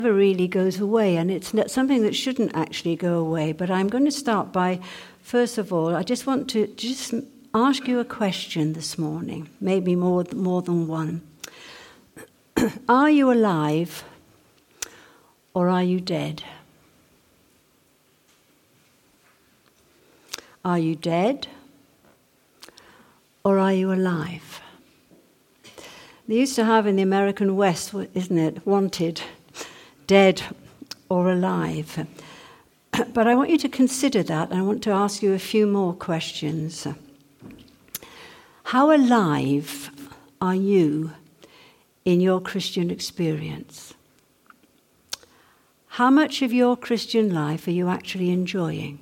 never really goes away, and it's something that shouldn't actually go away. But I'm going to start by, first of all, I just want to ask you a question this morning, maybe more than one. Are you alive or are you dead? Are you dead or are you alive? They used to have in the American West, isn't it, wanted, dead or alive. But I want you to consider that, and I want to ask you a few more questions. How alive are you in your Christian experience? How much of your Christian life are you actually enjoying?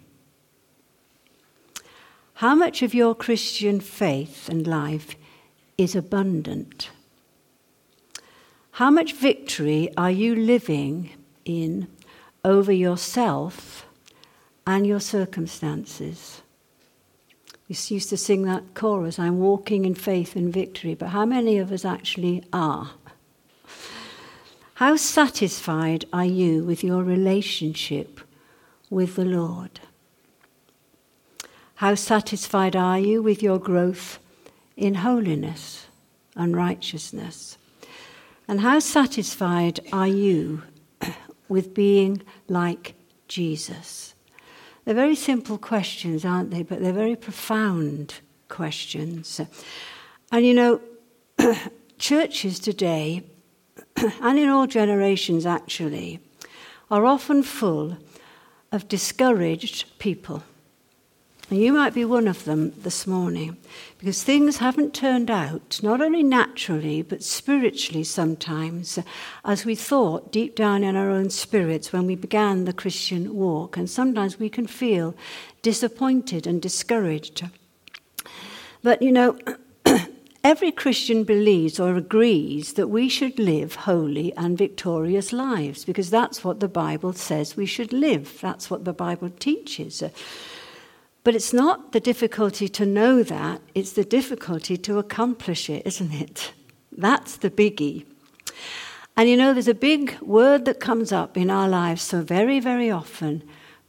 How much of your Christian faith and life is abundant? How much victory are you living in over yourself and your circumstances? We used to sing that chorus, I'm walking in faith and victory, but how many of us actually are? How satisfied are you with your relationship with the Lord? How satisfied are you with your growth in holiness and righteousness? And how satisfied are you with being like Jesus? They're very simple questions, aren't they? But they're very profound questions. And you know, churches today, and in all generations actually, are often full of discouraged people. And you might be one of them this morning, because things haven't turned out, not only naturally, but spiritually sometimes, as we thought deep down in our own spirits when we began the Christian walk. And sometimes we can feel disappointed and discouraged. But you know, every Christian believes or agrees that we should live holy and victorious lives, because that's what the Bible says we should live. That's what the Bible teaches. But it's not the difficulty to know that, it's the difficulty to accomplish it, isn't it? That's the biggie. And you know, there's a big word that comes up in our lives so very, very often,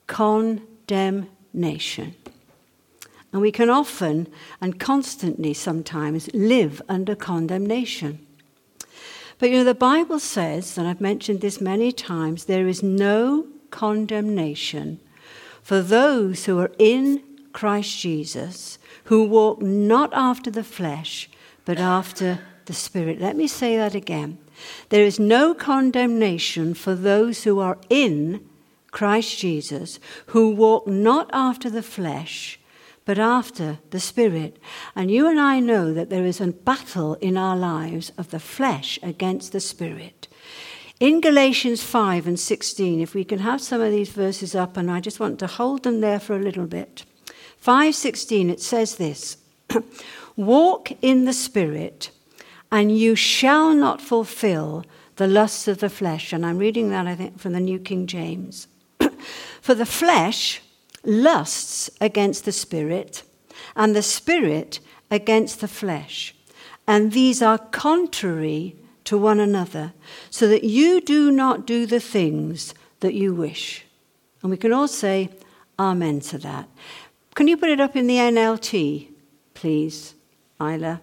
condemnation. And we can often and constantly sometimes live under condemnation. But you know, the Bible says, and I've mentioned this many times, there is no condemnation for those who are in Christ Jesus, who walk not after the flesh, but after the Spirit. Let me say that again. There is no condemnation for those who are in Christ Jesus, who walk not after the flesh, but after the Spirit. And you and I know that there is a battle in our lives of the flesh against the Spirit. In Galatians 5 and 16, if we can have some of these verses up, and I just want to hold them there for a little bit. 5:16, it says this, walk in the Spirit, and you shall not fulfill the lusts of the flesh. And I'm reading that, I think, from the New King James. For the flesh lusts against the Spirit, and the Spirit against the flesh. And these are contrary to one another, so that you do not do the things that you wish. And we can all say amen to that. Can you put it up in the NLT, please, Isla?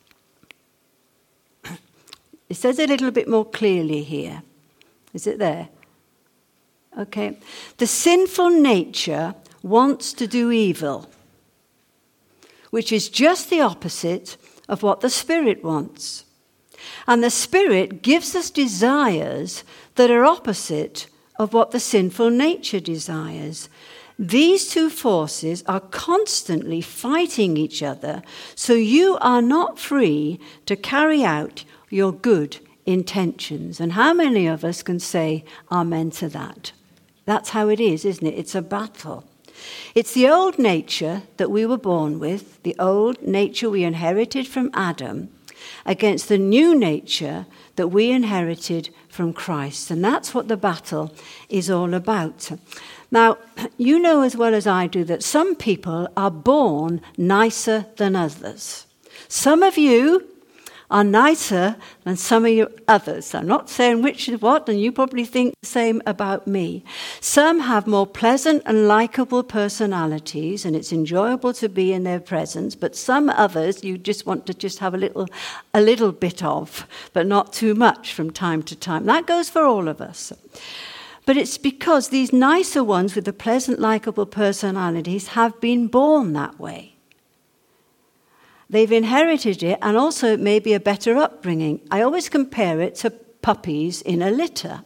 It says a little bit more clearly here. Is it there? Okay. The sinful nature wants to do evil, which is just the opposite of what the Spirit wants. And the Spirit gives us desires that are opposite of what the sinful nature desires. These two forces are constantly fighting each other, so you are not free to carry out your good intentions. And how many of us can say amen to that? That's how it is, isn't it? It's a battle. It's the old nature that we were born with, the old nature we inherited from Adam, against the new nature that we inherited from Christ. And that's what the battle is all about. Now, you know as well as I do that some people are born nicer than others. Some of you are nicer than some of you others. I'm not saying which is what, and you probably think the same about me. Some have more pleasant and likable personalities, and it's enjoyable to be in their presence, but some others you just want to just have a little bit of, but not too much from time to time. That goes for all of us. But it's because these nicer ones with the pleasant, likable personalities have been born that way. They've inherited it, and also it may be a better upbringing. I always compare it to puppies in a litter.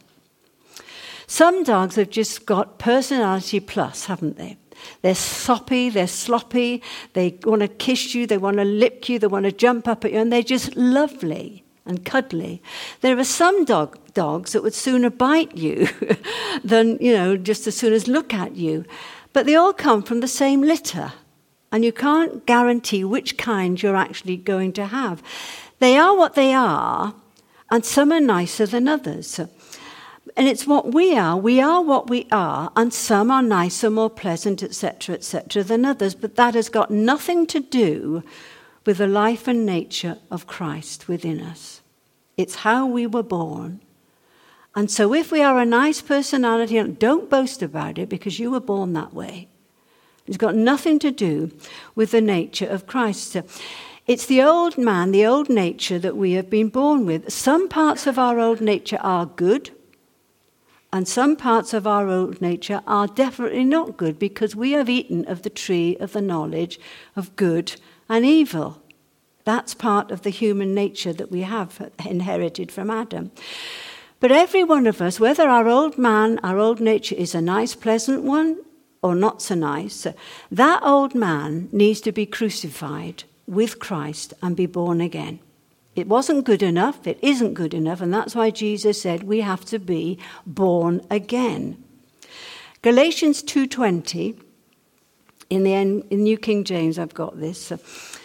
Some dogs have just got personality plus, haven't they? They're soppy, they're sloppy, they want to kiss you, they want to lick you, they want to jump up at you, and they're just lovely and cuddly. There are some dogs that would sooner bite you than, just as soon as look at you. But they all come from the same litter. And you can't guarantee which kind you're actually going to have. They are what they are, and some are nicer than others. And it's what we are. We are what we are, and some are nicer, more pleasant, etc., than others. But that has got nothing to do with the life and nature of Christ within us. It's how we were born. And so if we are a nice personality, don't boast about it because you were born that way. It's got nothing to do with the nature of Christ. It's the old man, the old nature that we have been born with. Some parts of our old nature are good, and some parts of our old nature are definitely not good because we have eaten of the tree of the knowledge of good and evil. That's part of the human nature that we have inherited from Adam. But every one of us, whether our old man, our old nature is a nice, pleasant one, or not so nice, that old man needs to be crucified with Christ and be born again. It wasn't good enough, it isn't good enough, and that's why Jesus said we have to be born again. Galatians 2:20, in New King James I've got this.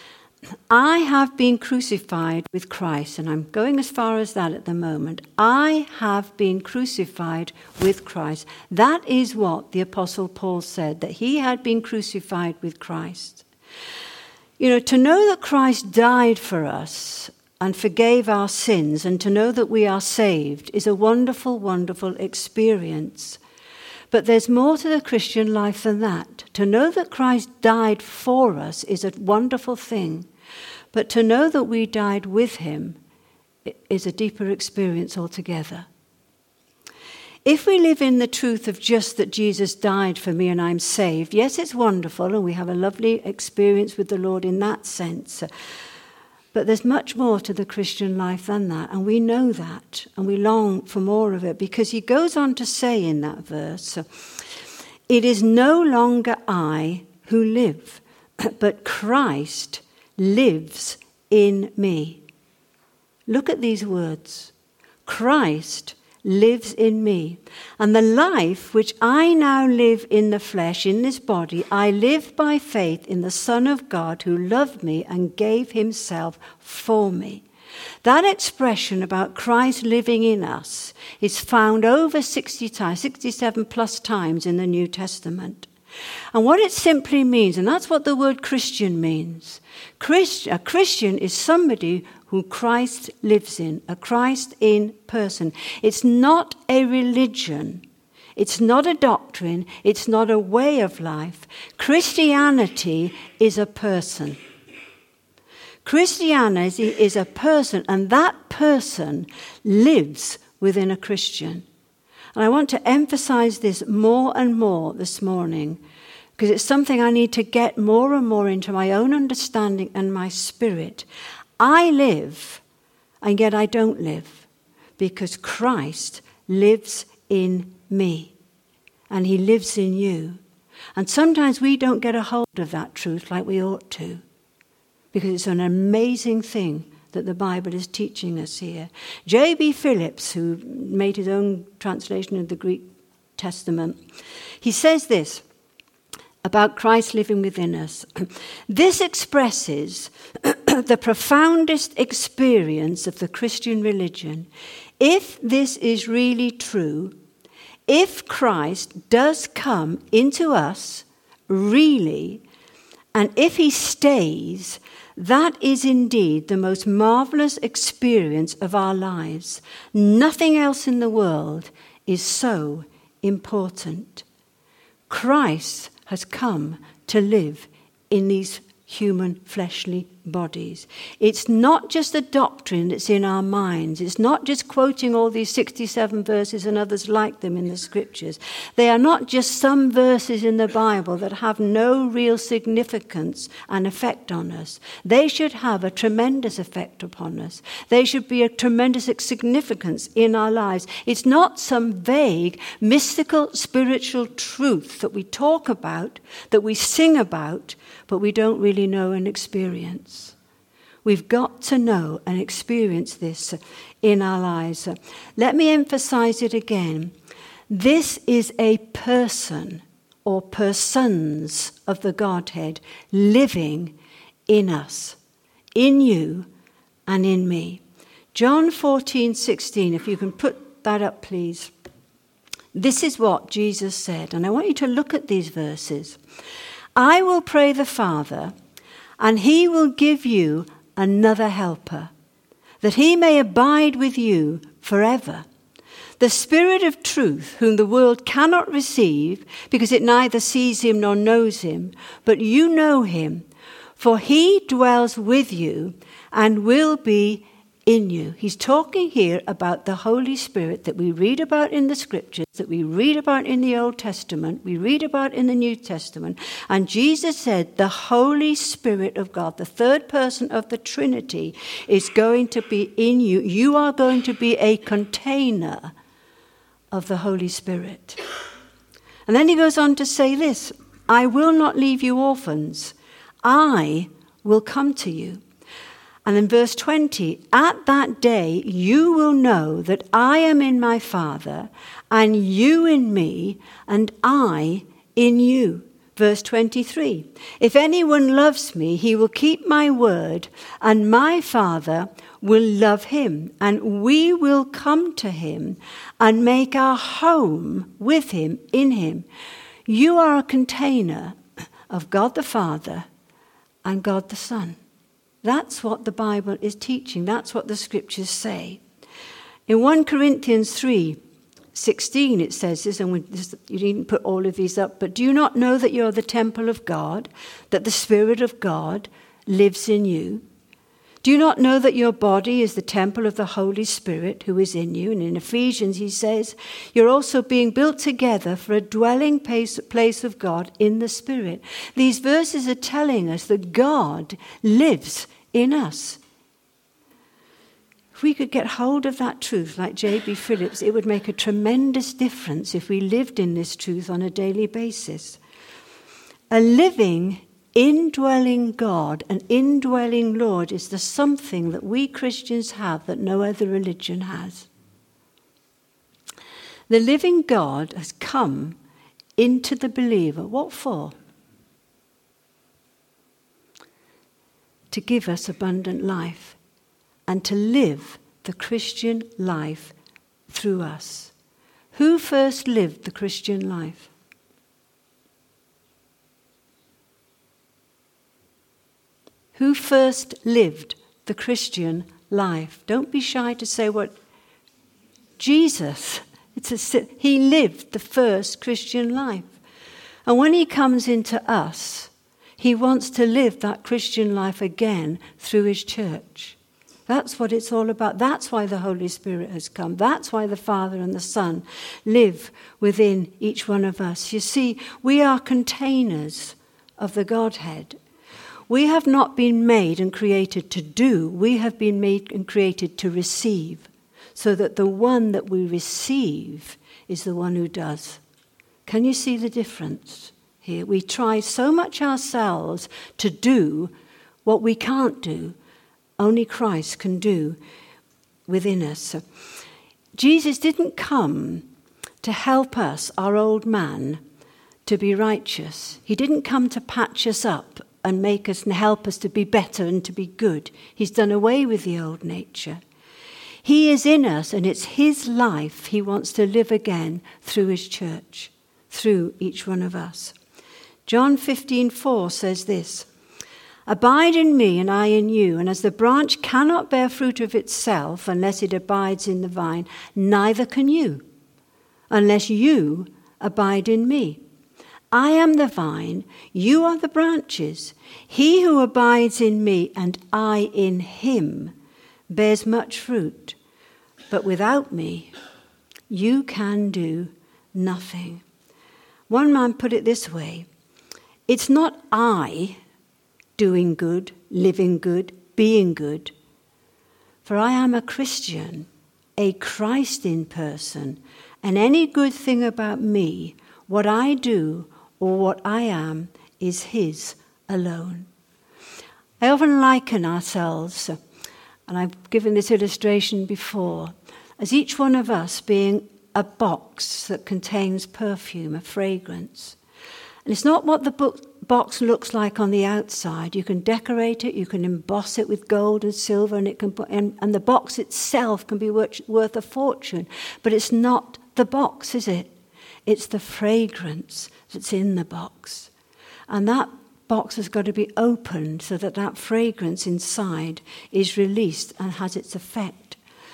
I have been crucified with Christ, and I'm going as far as that at the moment. I have been crucified with Christ. That is what the Apostle Paul said, that he had been crucified with Christ. To know that Christ died for us and forgave our sins, and to know that we are saved is a wonderful, wonderful experience. But there's more to the Christian life than that. To know that Christ died for us is a wonderful thing. But to know that we died with him is a deeper experience altogether. If we live in the truth of just that Jesus died for me and I'm saved, yes, it's wonderful and we have a lovely experience with the Lord in that sense. But there's much more to the Christian life than that, and we know that, and we long for more of it, because he goes on to say in that verse, it is no longer I who live, but Christ lives in me. Look at these words. Christ lives in me. And the life which I now live in the flesh, in this body, I live by faith in the Son of God who loved me and gave himself for me. That expression about Christ living in us is found over 67 plus times in the New Testament. And what it simply means, and that's what the word Christian means. A Christian is somebody who Christ lives in, a Christ in person. It's not a religion. It's not a doctrine. It's not a way of life. Christianity is a person. Christianity is a person, and that person lives within a Christian. And I want to emphasize this more and more this morning, because it's something I need to get more and more into my own understanding and my spirit. I live, and yet I don't live, because Christ lives in me, and he lives in you. And sometimes we don't get a hold of that truth like we ought to, because it's an amazing thing that the Bible is teaching us here. J.B. Phillips, who made his own translation of the Greek Testament, he says this about Christ living within us. This expresses the profoundest experience of the Christian religion. If this is really true, if Christ does come into us really, and if he stays, That is indeed the most marvelous experience of our lives. Nothing else in the world is so important. Christ has come to live in these human fleshly bodies. It's not just a doctrine that's in our minds. It's not just quoting all these 67 verses and others like them in the scriptures. They are not just some verses in the Bible that have no real significance and effect on us. They should have a tremendous effect upon us. They should be a tremendous significance in our lives. It's not some vague, mystical, spiritual truth that we talk about, that we sing about, but we don't really know and experience. We've got to know and experience this in our lives. Let me emphasize it again. This is a person or persons of the Godhead living in us, in you and in me. John 14:16, if you can put that up, please. This is what Jesus said, and I want you to look at these verses. I will pray the Father, and he will give you another helper, that he may abide with you forever. The Spirit of truth, whom the world cannot receive, because it neither sees him nor knows him, but you know him, for he dwells with you and will be in you. He's talking here about the Holy Spirit that we read about in the scriptures, that we read about in the Old Testament, we read about in the New Testament. And Jesus said the Holy Spirit of God, the third person of the Trinity, is going to be in you. You are going to be a container of the Holy Spirit. And then he goes on to say this, I will not leave you orphans. I will come to you. And in verse 20, at that day you will know that I am in my Father, and you in me, and I in you. Verse 23, if anyone loves me, he will keep my word, and my Father will love him, and we will come to him and make our home with him, in him. You are a container of God the Father and God the Son. That's what the Bible is teaching. That's what the scriptures say. In 1 Corinthians 3:16 it says this, and you didn't put all of these up, but do you not know that you're the temple of God, that the Spirit of God lives in you? Do you not know that your body is the temple of the Holy Spirit who is in you? And in Ephesians he says, you're also being built together for a dwelling place of God in the Spirit. These verses are telling us that God lives in us. If we could get hold of that truth like J.B. Phillips, it would make a tremendous difference if we lived in this truth on a daily basis. A living indwelling God, an indwelling Lord, is the something that we Christians have that no other religion has. The living God has come into the believer. What for? To give us abundant life and to live the Christian life through us. Who first lived the Christian life? Who first lived the Christian life? Don't be shy to say what Jesus. He lived the first Christian life. And when he comes into us, he wants to live that Christian life again through his church. That's what it's all about. That's why the Holy Spirit has come. That's why the Father and the Son live within each one of us. You see, we are containers of the Godhead. We have not been made and created to do. We have been made and created to receive, so that the one that we receive is the one who does. Can you see the difference here? We try so much ourselves to do what we can't do. Only Christ can do within us. Jesus didn't come to help us, our old man, to be righteous. He didn't come to patch us up and make us and help us to be better and to be good. He's done away with the old nature. He is in us, and it's his life he wants to live again through his church, through each one of us. John 15:4 says this, Abide in me and I in you, and as the branch cannot bear fruit of itself unless it abides in the vine, neither can you, unless you abide in me. I am the vine, you are the branches. He who abides in me and I in him bears much fruit, but without me you can do nothing. One man put it this way: it's not I doing good, living good, being good, for I am a Christian, a Christ in person, and any good thing about me, what I do or what I am, is his alone. I often liken ourselves, and I've given this illustration before, as each one of us being a box that contains perfume, a fragrance. And it's not what the box looks like on the outside. You can decorate it, you can emboss it with gold and silver, and and the box itself can be worth a fortune. But it's not the box, is it? It's the fragrance that's in the box. And that box has got to be opened so that that fragrance inside is released and has its effect.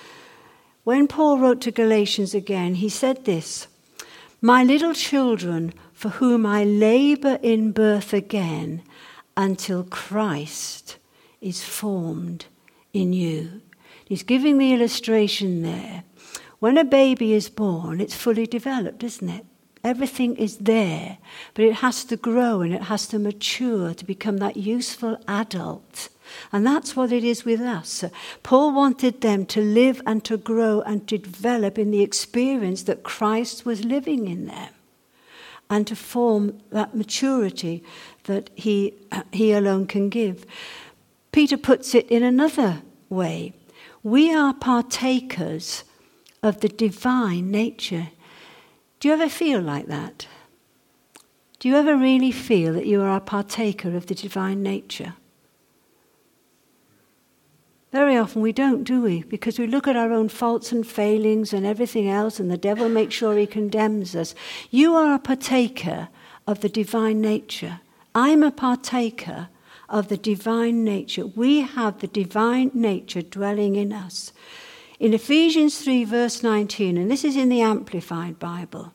When Paul wrote to Galatians again, he said this: "My little children, for whom I labor in birth again until Christ is formed in you." He's giving the illustration there. When a baby is born, it's fully developed, isn't it? Everything is there, but it has to grow and it has to mature to become that useful adult. And that's what it is with us. Paul wanted them to live and to grow and to develop in the experience that Christ was living in them, and to form that maturity that he alone can give. Peter puts it in another way. We are partakers of the divine nature. Do you ever feel like that? Do you ever really feel that you are a partaker of the divine nature? Very often we don't, do we? Because we look at our own faults and failings and everything else, and the devil makes sure he condemns us. You are a partaker of the divine nature. I'm a partaker of the divine nature. We have the divine nature dwelling in us. In Ephesians 3 verse 19, and this is in the Amplified Bible,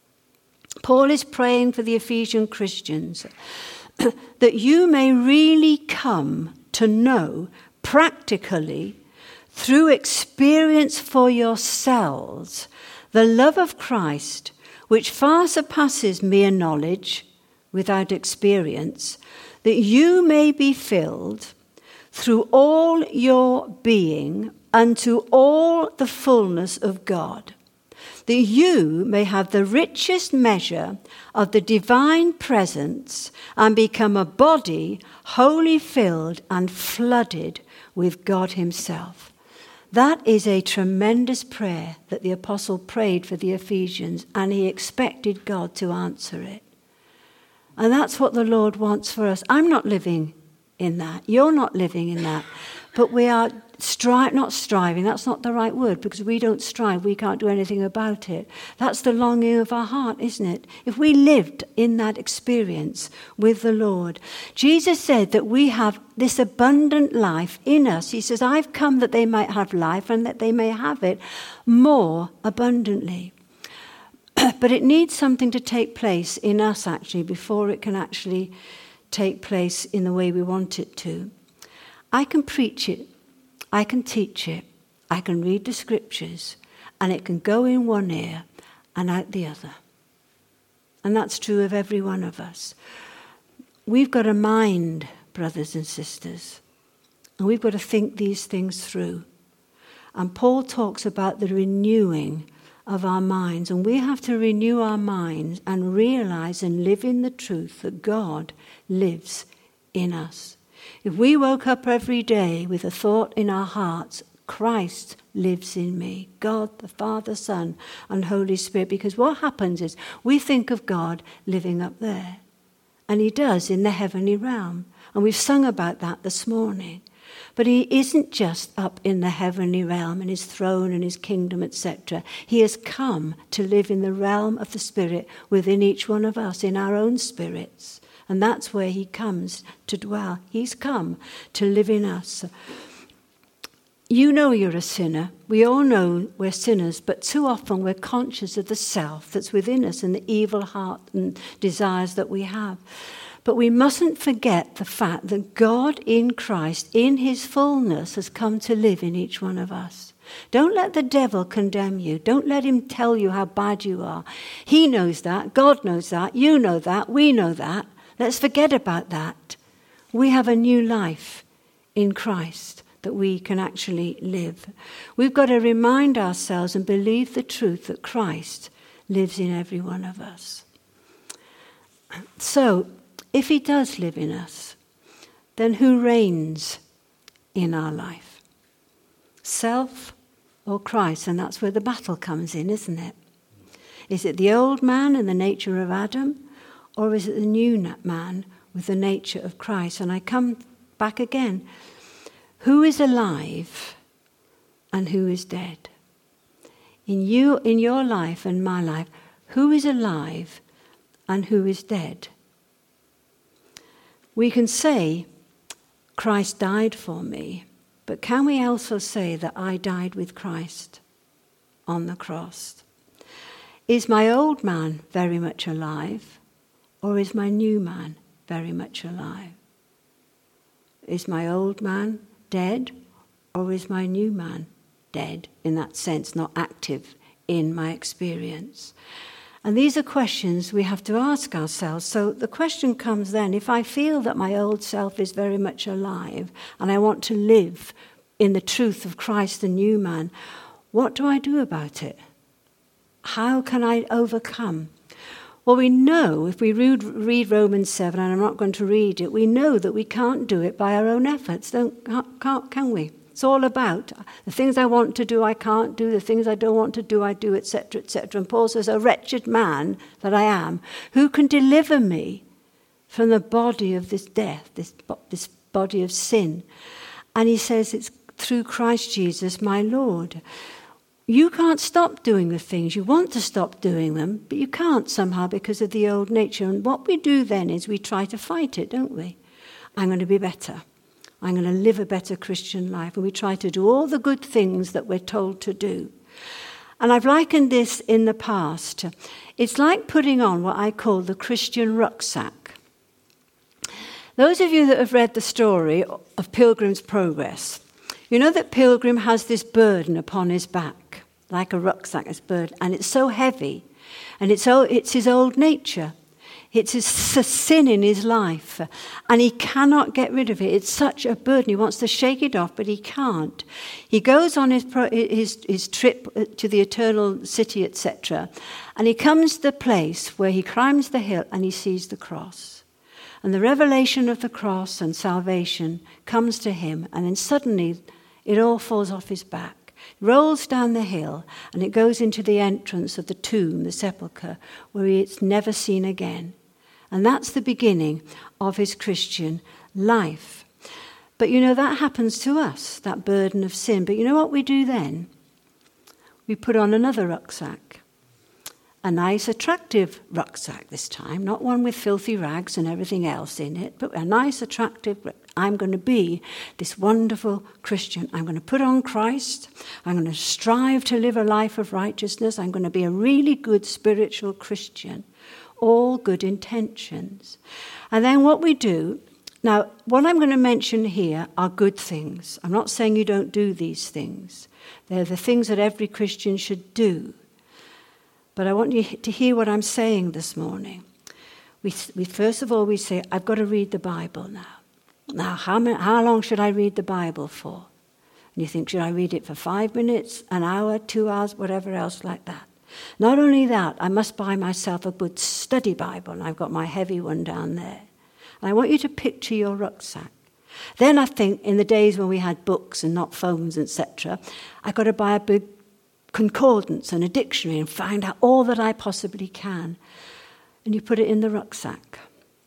Paul is praying for the Ephesian Christians that you may really come to know practically, through experience for yourselves, the love of Christ, which far surpasses mere knowledge without experience, that you may be filled through all your being unto all the fullness of God, that you may have the richest measure of the divine presence and become a body wholly filled and flooded with God himself. That is a tremendous prayer that the apostle prayed for the Ephesians, and he expected God to answer it. And that's what the Lord wants for us. I'm not living in that. You're not living in that. But we are not striving. That's not the right word, because we don't strive. We can't do anything about it. That's the longing of our heart, isn't it? If we lived in that experience with the Lord. Jesus said that we have this abundant life in us. He says, I've come that they might have life and that they may have it more abundantly. But it needs something to take place in us, actually, before it can actually take place in the way we want it to. I can preach it, I can teach it, I can read the scriptures, and it can go in one ear and out the other. And that's true of every one of us. We've got a mind, brothers and sisters, and we've got to think these things through. And Paul talks about the renewing of our minds, and we have to renew our minds and realize and live in the truth that God lives in us. If we woke up every day with a thought in our hearts, Christ lives in me, God, the Father, Son, and Holy Spirit, because what happens is we think of God living up there, and he does in the heavenly realm, and we've sung about that this morning. But he isn't just up in the heavenly realm and his throne and his kingdom, etc. He has come to live in the realm of the Spirit within each one of us, in our own spirits. And that's where he comes to dwell. He's come to live in us. You know you're a sinner. We all know we're sinners, but too often we're conscious of the self that's within us and the evil heart and desires that we have. But we mustn't forget the fact that God in Christ, in his fullness, has come to live in each one of us. Don't let the devil condemn you. Don't let him tell you how bad you are. He knows that. God knows that. You know that. We know that. Let's forget about that. We have a new life in Christ that we can actually live. We've got to remind ourselves and believe the truth that Christ lives in every one of us. So, if he does live in us, then who reigns in our life? Self or Christ? And that's where the battle comes in, isn't it? Is it the old man and the nature of Adam, or is it the new man with the nature of Christ? And I come back again. Who is alive and who is dead? In your life and my life, who is alive and who is dead? We can say, Christ died for me, but can we also say that I died with Christ on the cross? Is my old man very much alive, or is my new man very much alive? Is my old man dead, or is my new man dead, in that sense, not active in my experience? And these are questions we have to ask ourselves. So the question comes then, if I feel that my old self is very much alive and I want to live in the truth of Christ, the new man, what do I do about it? How can I overcome? Well, we know, if we read Romans 7, and I'm not going to read it, we know that we can't do it by our own efforts, can we? It's all about the things I want to do, I can't do, the things I don't want to do, I do, etc., etc. And Paul says, a wretched man that I am, who can deliver me from the body of this death, this body of sin? And he says, it's through Christ Jesus, my Lord. You can't stop doing the things. You want to stop doing them, but you can't somehow because of the old nature. And what we do then is we try to fight it, don't we? I'm going to be better. I'm going to live a better Christian life. And we try to do all the good things that we're told to do. And I've likened this in the past. It's like putting on what I call the Christian rucksack. Those of you that have read the story of Pilgrim's Progress, you know that Pilgrim has this burden upon his back, like a rucksack, this burden, and it's so heavy, and it's his old nature. It's his sin in his life, and he cannot get rid of it. It's such a burden. He wants to shake it off, but he can't. He goes on his trip to the eternal city, etc., and he comes to the place where he climbs the hill and he sees the cross. And the revelation of the cross and salvation comes to him, and then suddenly it all falls off his back, rolls down the hill, and it goes into the entrance of the tomb, the sepulchre, where it's never seen again. And that's the beginning of his Christian life. But you know, that happens to us, that burden of sin. But you know what we do then? We put on another rucksack. A nice, attractive rucksack this time, not one with filthy rags and everything else in it, but a nice, attractive, I'm going to be this wonderful Christian. I'm going to put on Christ. I'm going to strive to live a life of righteousness. I'm going to be a really good spiritual Christian. All good intentions. And then what we do, now what I'm going to mention here are good things. I'm not saying you don't do these things. They're the things that every Christian should do. But I want you to hear what I'm saying this morning. We first of all, we say, I've got to read the Bible now. Now, how long should I read the Bible for? And you think, should I read it for 5 minutes, an hour, 2 hours, whatever else like that? Not only that, I must buy myself a good study Bible, and I've got my heavy one down there. And I want you to picture your rucksack. Then I think, in the days when we had books and not phones, etc., I've got to buy a big concordance and a dictionary and find out all that I possibly can. And you put it in the rucksack.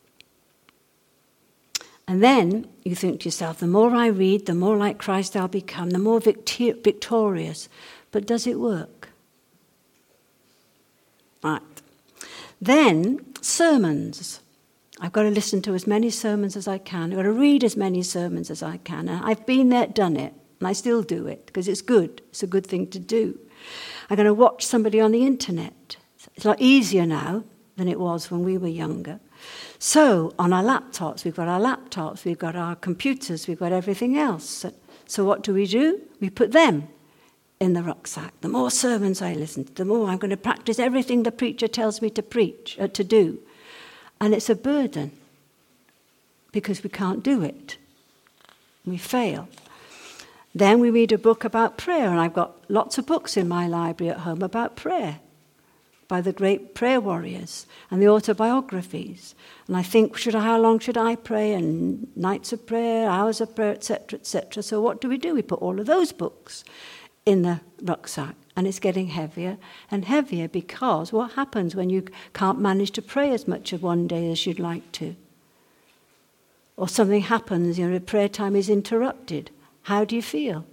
And then you think to yourself, the more I read, the more like Christ I'll become, the more victorious. But does it work? Right. Then, sermons. I've got to listen to as many sermons as I can. I've got to read as many sermons as I can. And I've been there, done it, and I still do it because it's good. It's a good thing to do. I'm going to watch somebody on the internet. It's a lot easier now than it was when we were younger. So on our laptops, we've got our computers, we've got everything else. So what do? We put them in the rucksack. The more sermons I listen to, the more I'm going to practice everything the preacher tells me to do. And it's a burden because we can't do it. We fail. Then we read a book about prayer, and I've got lots of books in my library at home about prayer by the great prayer warriors and the autobiographies. And I think, how long should I pray? And nights of prayer, hours of prayer, etc., etc. So what do? We put all of those books in the rucksack. And it's getting heavier and heavier because what happens when you can't manage to pray as much of one day as you'd like to? Or something happens, prayer time is interrupted. How do you feel?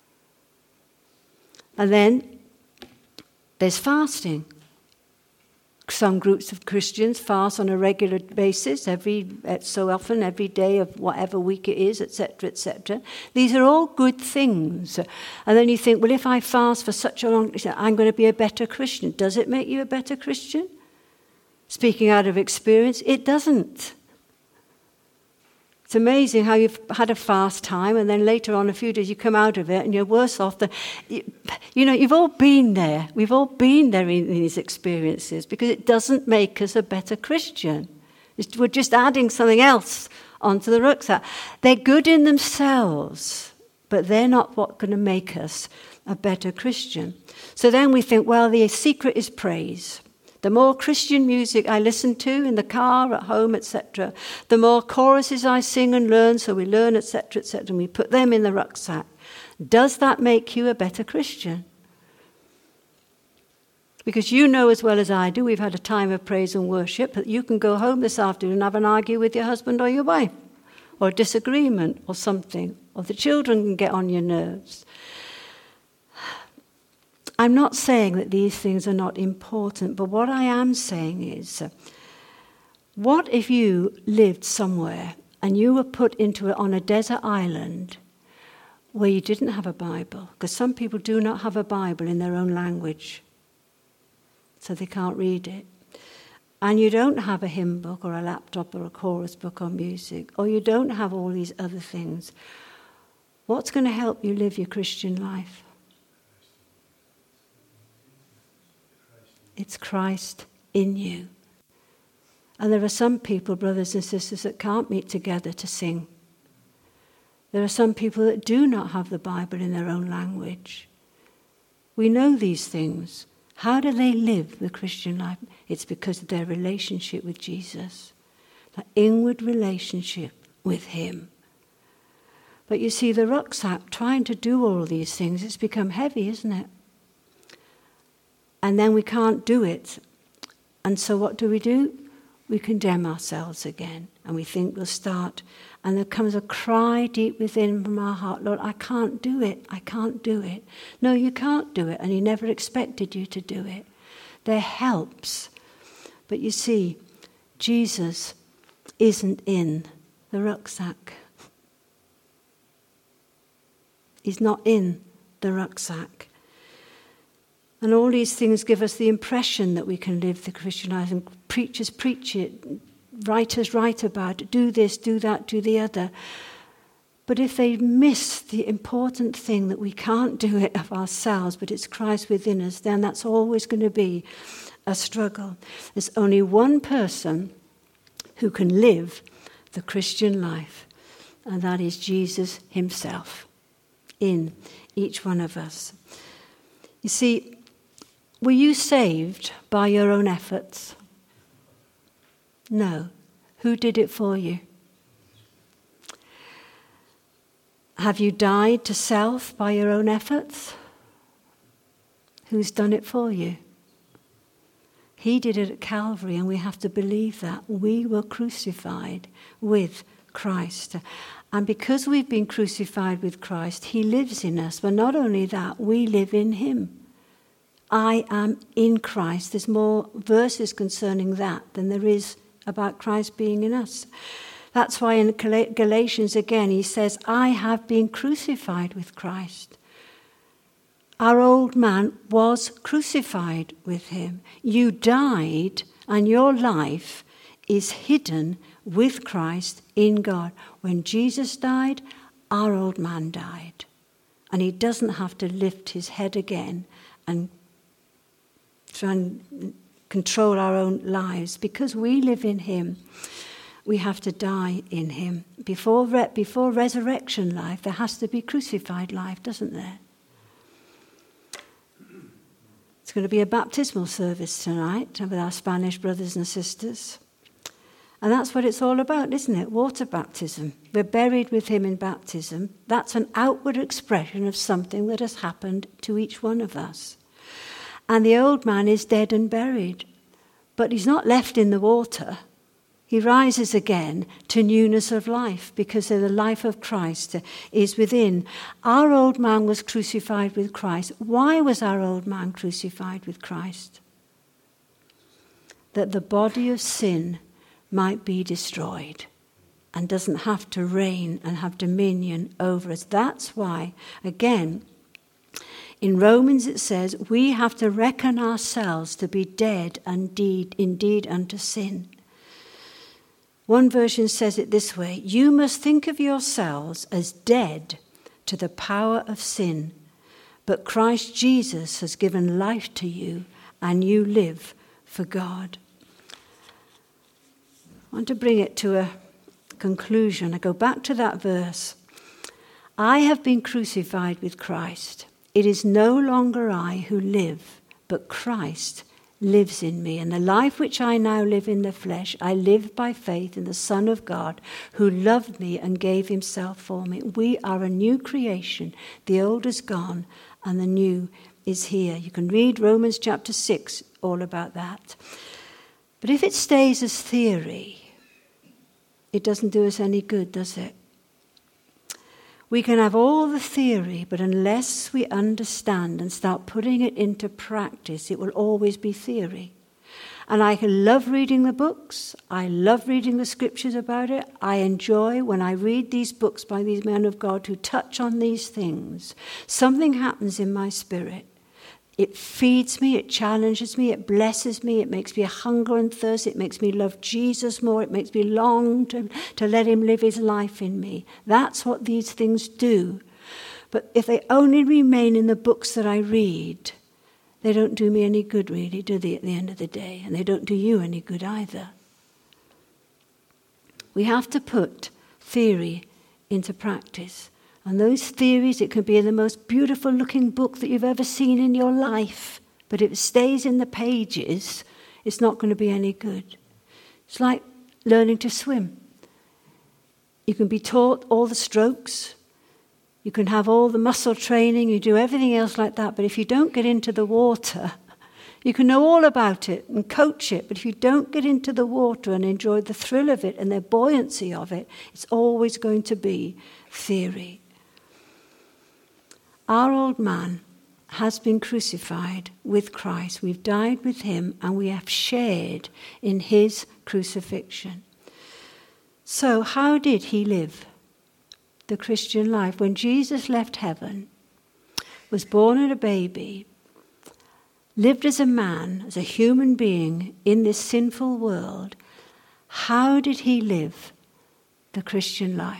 And then there's fasting. Some groups of Christians fast on a regular basis, every day of whatever week it is, etc., etc. These are all good things. And then you think, well, if I fast for such a long time, I'm going to be a better Christian. Does it make you a better Christian? Speaking out of experience, it doesn't. It's amazing how you've had a fast time and then later on, a few days, you come out of it and you're worse off. You've all been there. We've all been there in these experiences because it doesn't make us a better Christian. We're just adding something else onto the rucksack. They're good in themselves, but they're not what's going to make us a better Christian. So then we think, well, the secret is praise. The more Christian music I listen to in the car, at home, etc., the more choruses I sing and learn, so we learn, etc., etc., and we put them in the rucksack. Does that make you a better Christian? Because you know as well as I do, we've had a time of praise and worship, that you can go home this afternoon and have an argue with your husband or your wife, or a disagreement or something, or the children can get on your nerves. I'm not saying that these things are not important, but what I am saying is, what if you lived somewhere and you were put on a desert island where you didn't have a Bible? Because some people do not have a Bible in their own language, so they can't read it. And you don't have a hymn book or a laptop or a chorus book or music, or you don't have all these other things. What's going to help you live your Christian life? It's Christ in you. And there are some people, brothers and sisters, that can't meet together to sing. There are some people that do not have the Bible in their own language. We know these things. How do they live the Christian life? It's because of their relationship with Jesus, that inward relationship with Him. But you see, the rucksack, trying to do all these things, it's become heavy, isn't it? And then we can't do it. And so what do? We condemn ourselves again. And we think we'll start. And there comes a cry deep within from our heart, Lord, I can't do it. I can't do it. No, you can't do it. And He never expected you to do it. There helps. But you see, Jesus isn't in the rucksack. He's not in the rucksack. And all these things give us the impression that we can live the Christian life, and preachers preach it, writers write about it, do this, do that, do the other. But if they miss the important thing that we can't do it of ourselves, but it's Christ within us, then that's always going to be a struggle. There's only one person who can live the Christian life, and that is Jesus Himself in each one of us. You see, were you saved by your own efforts? No. Who did it for you? Have you died to self by your own efforts? Who's done it for you? He did it at Calvary, and we have to believe that. We were crucified with Christ. And because we've been crucified with Christ, He lives in us. But not only that, we live in Him. I am in Christ. There's more verses concerning that than there is about Christ being in us. That's why in Galatians again he says, I have been crucified with Christ. Our old man was crucified with him. You died, and your life is hidden with Christ in God. When Jesus died, our old man died. And he doesn't have to lift his head again and try and control our own lives. Because we live in him, we have to die in him. Before resurrection life, there has to be crucified life, doesn't there? It's going to be a baptismal service tonight with our Spanish brothers and sisters. And that's what it's all about, isn't it? Water baptism. We're buried with him in baptism. That's an outward expression of something that has happened to each one of us. And the old man is dead and buried. But he's not left in the water. He rises again to newness of life because the life of Christ is within. Our old man was crucified with Christ. Why was our old man crucified with Christ? That the body of sin might be destroyed and doesn't have to reign and have dominion over us. That's why, again, in Romans it says, we have to reckon ourselves to be dead indeed unto sin. One version says it this way, you must think of yourselves as dead to the power of sin, but Christ Jesus has given life to you and you live for God. I want to bring it to a conclusion. I go back to that verse. I have been crucified with Christ. It is no longer I who live, but Christ lives in me. And the life which I now live in the flesh, I live by faith in the Son of God, who loved me and gave himself for me. We are a new creation. The old is gone and the new is here. You can read Romans chapter 6, all about that. But if it stays as theory, it doesn't do us any good, does it? We can have all the theory, but unless we understand and start putting it into practice, it will always be theory. And I love reading the books. I love reading the scriptures about it. I enjoy when I read these books by these men of God who touch on these things. Something happens in my spirit. It feeds me, it challenges me, it blesses me, it makes me hunger and thirst, it makes me love Jesus more, it makes me long to let him live his life in me. That's what these things do. But if they only remain in the books that I read, they don't do me any good really, do they, at the end of the day? And they don't do you any good either. We have to put theory into practice. And those theories, it can be the most beautiful looking book that you've ever seen in your life. But if it stays in the pages, it's not going to be any good. It's like learning to swim. You can be taught all the strokes. You can have all the muscle training. You do everything else like that. But if you don't get into the water, you can know all about it and coach it. But if you don't get into the water and enjoy the thrill of it and the buoyancy of it, it's always going to be theory. Our old man has been crucified with Christ. We've died with him and we have shared in his crucifixion. So how did he live the Christian life? When Jesus left heaven, was born as a baby, lived as a man, as a human being in this sinful world, how did he live the Christian life?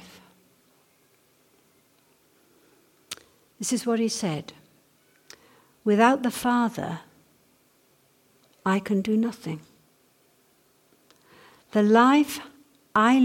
This is what he said. Without the Father, I can do nothing. The life I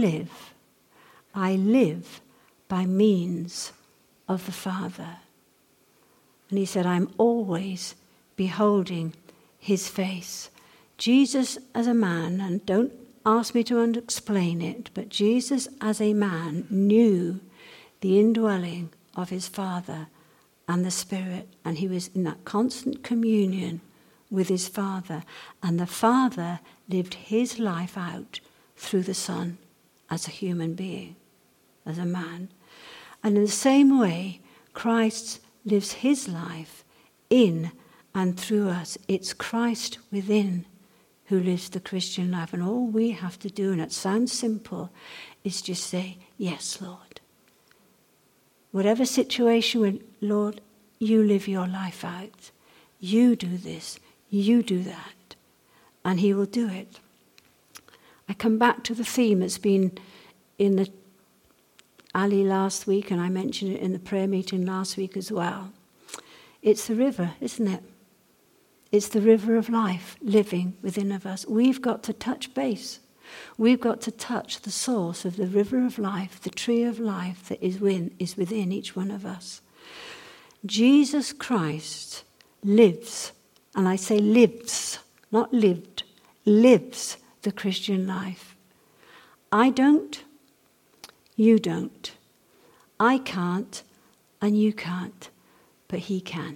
live by means of the Father. And he said, I'm always beholding his face. Jesus as a man, and don't ask me to explain it, but Jesus as a man knew the indwelling of his Father and the Spirit, and he was in that constant communion with his Father, and the Father lived his life out through the Son as a human being, as a man. And in the same way, Christ lives his life in and through us. It's Christ within, who lives the Christian life. And all we have to do, and it sounds simple, is just say, yes, Lord. Whatever situation, Lord, you live your life out. You do this, you do that, and he will do it. I come back to the theme that's been in the alley last week, and I mentioned it in the prayer meeting last week as well. It's the river, isn't it? It's the river of life living within of us. We've got to touch base. We've got to touch the source of the river of life, the tree of life that is within each one of us. Jesus Christ lives, and I say lives, not lived, lives the Christian life. I don't, you don't. I can't, and you can't, but he can.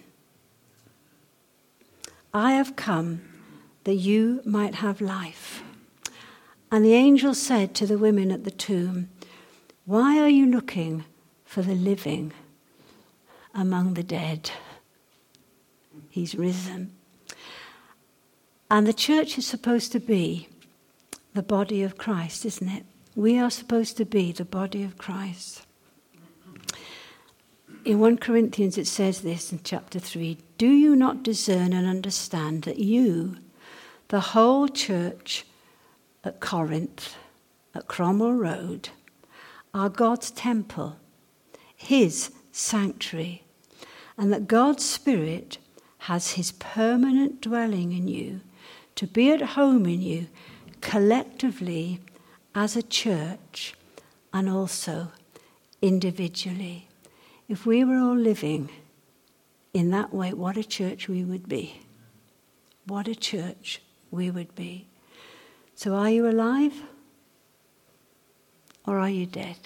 I have come that you might have life. And the angel said to the women at the tomb, why are you looking for the living among the dead? He's risen. And the church is supposed to be the body of Christ, isn't it? We are supposed to be the body of Christ. In 1 Corinthians it says this in chapter 3, do you not discern and understand that you, the whole church at Corinth, at Cromwell Road, are God's temple, his sanctuary, and that God's Spirit has his permanent dwelling in you, to be at home in you, collectively as a church and also individually. If we were all living in that way, what a church we would be. What a church we would be. So are you alive? Or are you dead?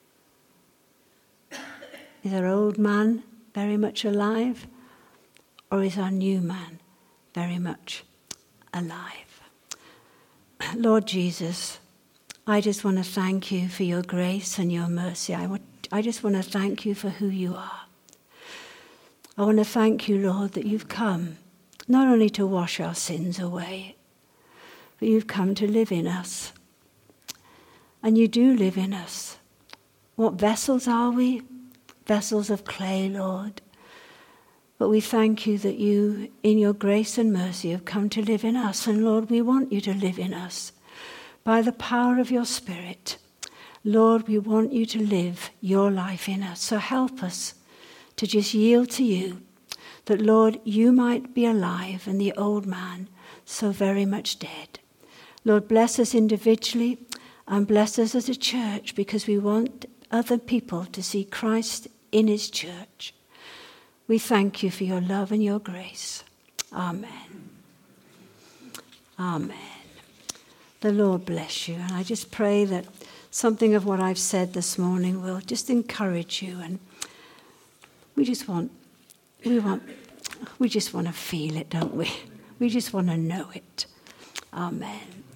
Is our old man very much alive? Or is our new man very much alive? Lord Jesus, I just want to thank you for your grace and your mercy. I just want to thank you for who you are. I want to thank you, Lord, that you've come not only to wash our sins away, but you've come to live in us. And you do live in us. What vessels are we? Vessels of clay, Lord. But we thank you that you, in your grace and mercy, have come to live in us. And Lord, we want you to live in us by the power of your Spirit. Lord, we want you to live your life in us. So help us to just yield to you, that, Lord, you might be alive and the old man so very much dead. Lord, bless us individually and bless us as a church, because we want other people to see Christ in his church. We thank you for your love and your grace. Amen. Amen. The Lord bless you. And I just pray that something of what I've said this morning will just encourage you. And we just want to feel it, don't we? We just want to know it. Amen.